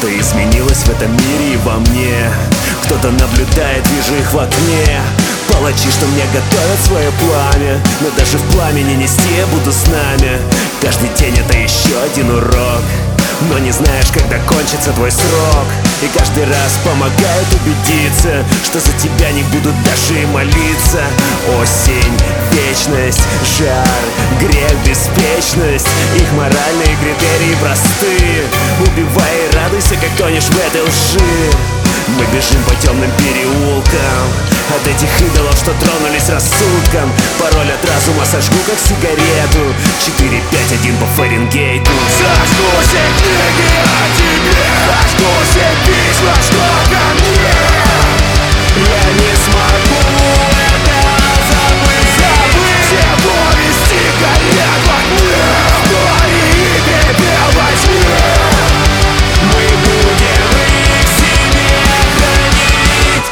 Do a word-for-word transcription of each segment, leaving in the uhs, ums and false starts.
Что-то изменилось в этом мире и во мне. Кто-то наблюдает, вижу их в окне. Палачи, что мне готовят свое пламя, но даже в пламени нести я буду с нами. Каждый день это еще один урок, но не знаешь, когда кончится твой срок. И каждый раз помогает убедиться, что за тебя не будут даже и молиться. Осень, вечность, жар, грех, беспечность. Их моральные критерии просты. Убивай и радуйся, как тонешь в этой лжи. Мы бежим по темным переулкам от этих идолов, что тронулись рассудком. Пароль от разума сожгу, как сигарету. Четыре, пять, один по Фаренгейту. Сожгу все книги о тебе, сожгу все письма, что ко мне. Я не смогу это забыть, забыть. Все повести горят в огне, горе и пепел во тьме. Мы будем их себе хранить.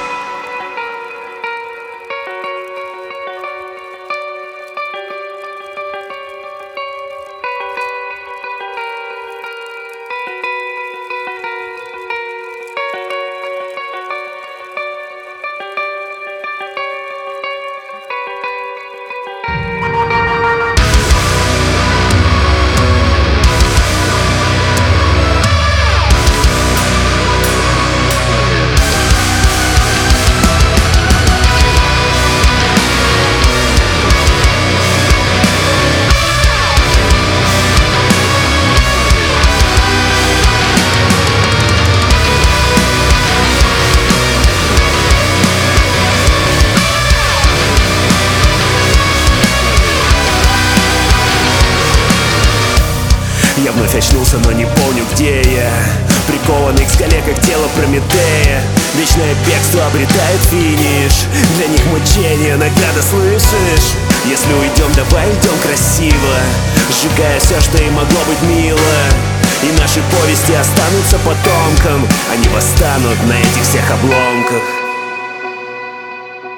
Я вновь очнулся, но не помню, где я. Прикованный к скале, как тело Прометея. Вечное бегство обретает финиш. Для них мучение, награда, слышишь? Если уйдем, давай уйдем красиво, сжигая все, что и могло быть мило. И наши повести останутся потомкам. Они восстанут на этих всех обломках.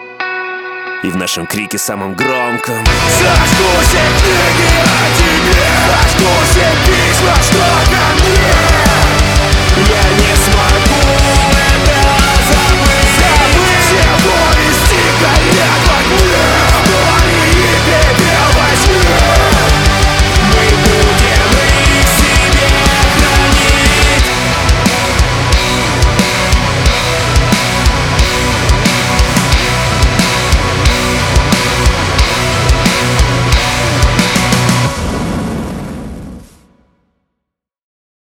И в нашем крике самом громком Сожгу все книги о тебе,